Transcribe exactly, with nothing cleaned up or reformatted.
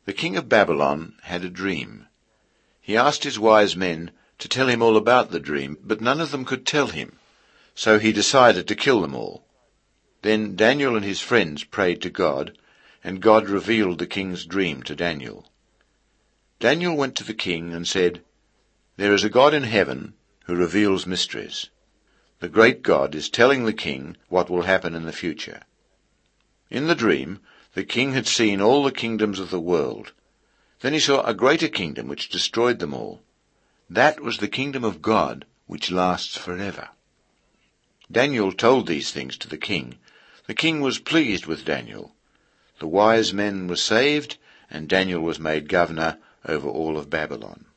The king of Babylon had a dream. He asked his wise men to tell him all about the dream, but none of them could tell him, so he decided to kill them all. Then Daniel and his friends prayed to God, and God revealed the king's dream to Daniel. Daniel went to the king and said, "There is a God in heaven who reveals mysteries. The great God is telling the king what will happen in the future." In the dream, the king had seen all the kingdoms of the world. Then he saw a greater kingdom which destroyed them all. That was the kingdom of God, which lasts forever. Daniel told these things to the king. The king was pleased with Daniel. The wise men were saved, and Daniel was made governor over all of Babylon.